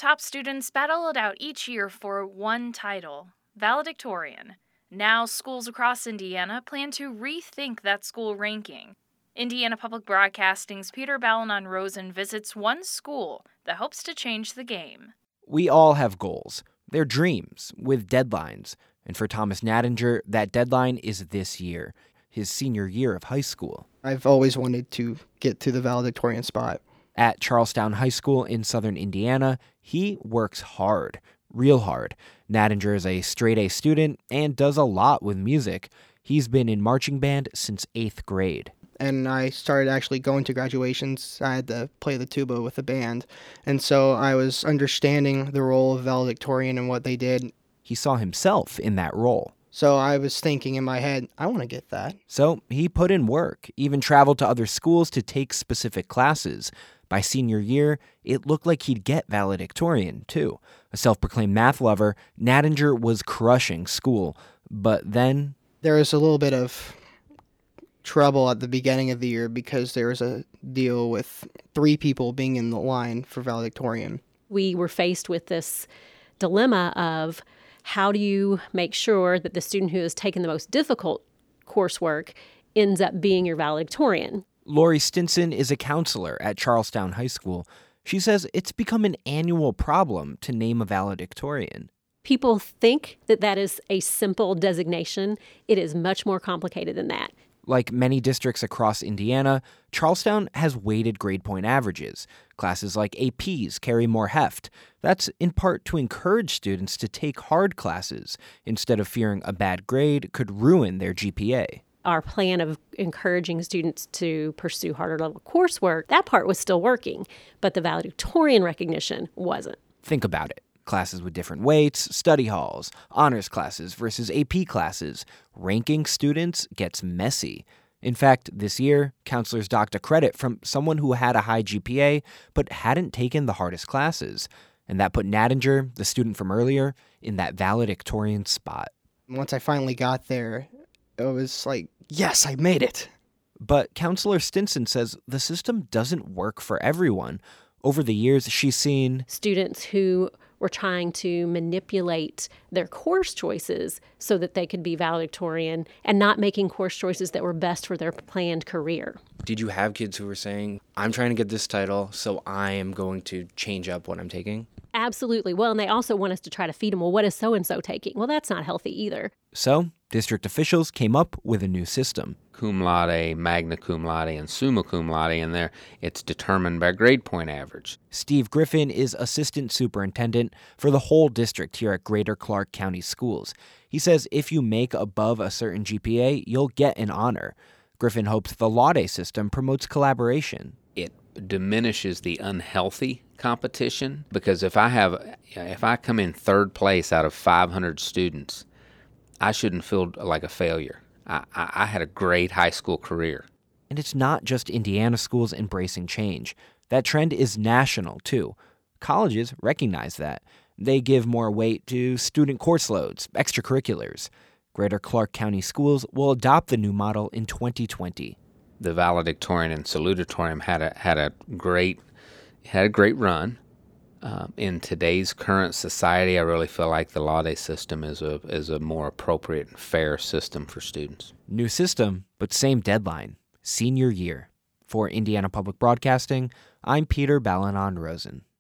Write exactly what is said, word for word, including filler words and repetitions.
top students battle it out each year for one title, valedictorian. Now, schools across Indiana plan to rethink that school ranking. Indiana Public Broadcasting's Peter Balanon-Rosen visits one school that hopes to change the game. We all have goals. They're dreams with deadlines. And for Thomas Nadinger, that deadline is this year, his senior year of high school. I've always wanted to get to the valedictorian spot. At Charlestown High School in southern Indiana, he works hard, real hard. Nadinger is a straight-A student and does a lot with music. He's been in marching band since eighth grade. And I started actually going to graduations. I had to play the tuba with the band. And so I was understanding the role of valedictorian and what they did. He saw himself in that role. So I was thinking in my head, I want to get that. So he put in work, even traveled to other schools to take specific classes. By senior year, it looked like he'd get valedictorian, too. A self-proclaimed math lover, Nadinger was crushing school. But then... there was a little bit of trouble at the beginning of the year because there was a deal with three people being in the line for valedictorian. We were faced with this dilemma of how do you make sure that the student who has taken the most difficult coursework ends up being your valedictorian. Lori Stinson is a counselor at Charlestown High School. She says it's become an annual problem to name a valedictorian. People think that that is a simple designation. It is much more complicated than that. Like many districts across Indiana, Charlestown has weighted grade point averages. Classes like A Ps carry more heft. That's in part to encourage students to take hard classes instead of fearing a bad grade could ruin their G P A. Our plan of encouraging students to pursue harder level coursework, that part was still working, but the valedictorian recognition wasn't. Think about it. Classes with different weights, study halls, honors classes versus A P classes. Ranking students gets messy. In fact, this year, counselors docked a credit from someone who had a high G P A but hadn't taken the hardest classes. And that put Nadinger, the student from earlier, in that valedictorian spot. Once I finally got there, it was like, yes, I made it. But Counselor Stinson says the system doesn't work for everyone. Over the years, she's seen students who were trying to manipulate their course choices so that they could be valedictorian and not making course choices that were best for their planned career. Did you have kids who were saying, I'm trying to get this title, so I am going to change up what I'm taking? Absolutely. Well, and they also want us to try to feed them, well, what is so-and-so taking? Well, that's not healthy either. So, district officials came up with a new system. Cum laude, magna cum laude, and summa cum laude, and there it's determined by grade point average. Steve Griffin is assistant superintendent for the whole district here at Greater Clark County Schools. He says if you make above a certain G P A, you'll get an honor. Griffin hopes the laude system promotes collaboration. It diminishes the unhealthy competition because if I have, if I come in third place out of five hundred students, I shouldn't feel like a failure. I, I, I had a great high school career. And it's not just Indiana schools embracing change. That trend is national, too. Colleges recognize that. They give more weight to student course loads, extracurriculars. Greater Clark County Schools will adopt the new model in twenty twenty. The valedictorian and salutatorian had a had a great had a great run. Um, in today's current society, I really feel like the laude system is a is a more appropriate and fair system for students. New system, but same deadline, senior year. For Indiana Public Broadcasting, I'm Peter Balanon-Rosen.